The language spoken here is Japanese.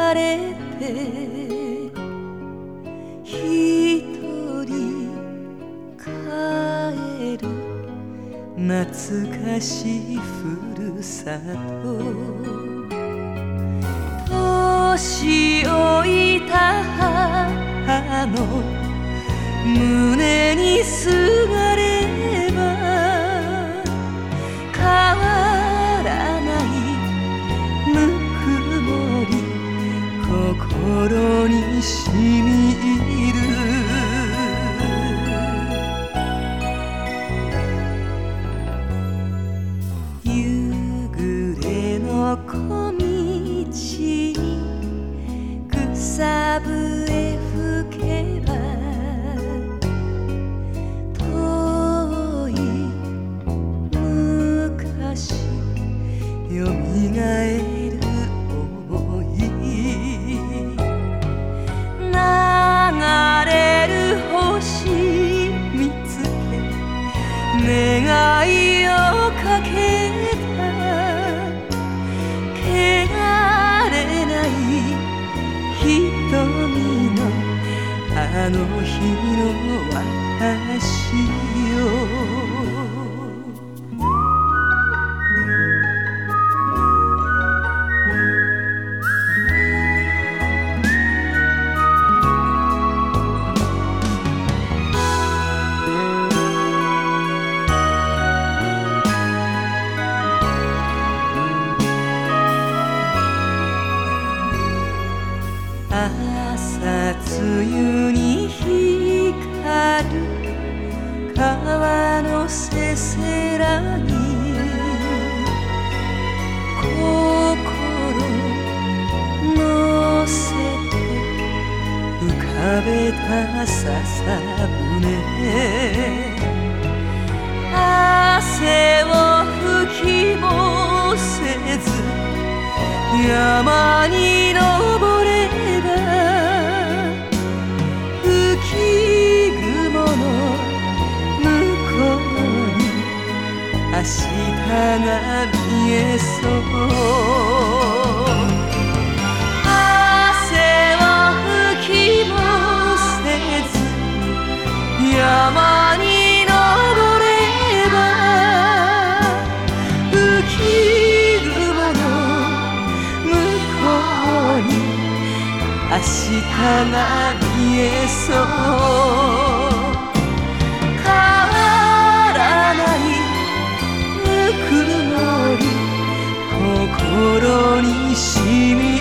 れて一人帰る懐かしいふるさと、年老いた母の胸にすがれば変わらないぬくもり心にしみ入る。夕暮れの小道に草笛吹けば遠い昔よみがえる想い、流れる星見つけ願いをかけた汚れない瞳のあの日の私よ。朝露に光る川のせせらぎ、心乗せて浮かべた笹舟、汗を拭きもせず山に登れば浮雲の向こうに明日が見えそう。汗を拭きもせず山に登れば浮雲の向こうに明日が見えそう。変わらないぬくもり心にしみ